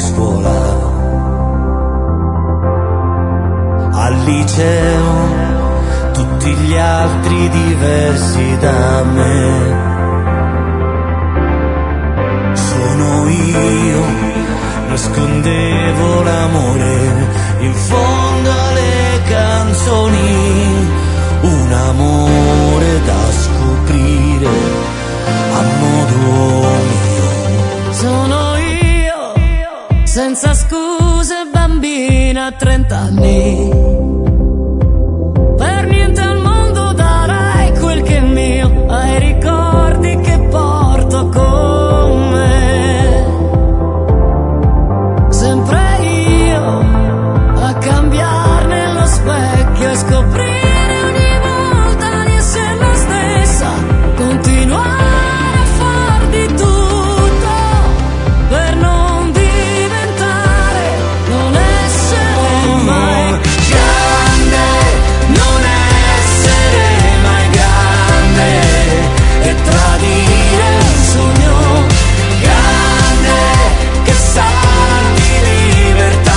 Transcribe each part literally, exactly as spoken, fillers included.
scuola, al liceo, tutti gli altri diversi da me. Sono io, nascondevo l'amore in fondo alle canzoni, un amore da scoprire a modo mio. Sono io, senza scuse, bambina a trent'anni. Per niente al mondo darei quel che è mio ai ricordi che porto con me. Sempre io a cambiare nello specchio e scoprire ogni volta di essere la stessa, continuare a far di tutto per non diventare, non essere mai grande, non essere mai grande e tradire un sogno grande che sa di libertà.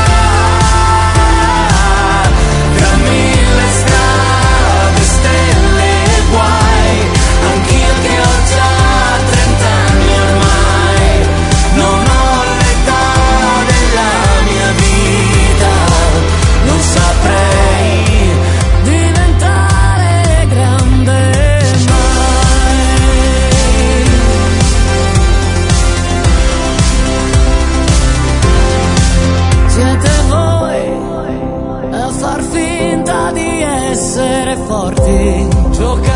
Tra mille strade, stelle e guai, anch'io che ho già trent'anni ormai, non ho l'età della mia vita, non saprei diventare grande mai. Siete voi a far finta di essere forti, giocare